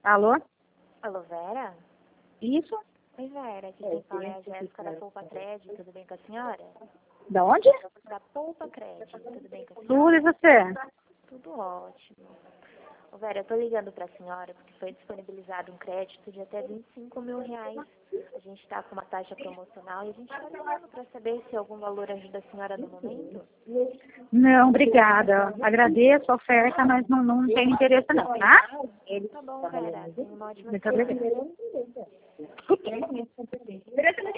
Alô? Alô, Vera? Isso? Oi, Vera. Aqui quem fala é a Jéssica da Poupa Cred. Tudo bem com a senhora? Da onde? Da Poupa Cred. Tudo bem com a senhora? Tudo, e você? Tudo ótimo. Ô, Vera, eu tô ligando pra senhora porque foi disponibilizado um crédito de até R$ 25.000. A gente tá com uma taxa promocional e a gente tá ligando pra saber se algum valor ajuda a senhora no momento. Não, obrigada. Agradeço a oferta, mas não tenho interesse não, tá? Tá bom, Vera. Tenha uma ótima Muito semana. obrigada.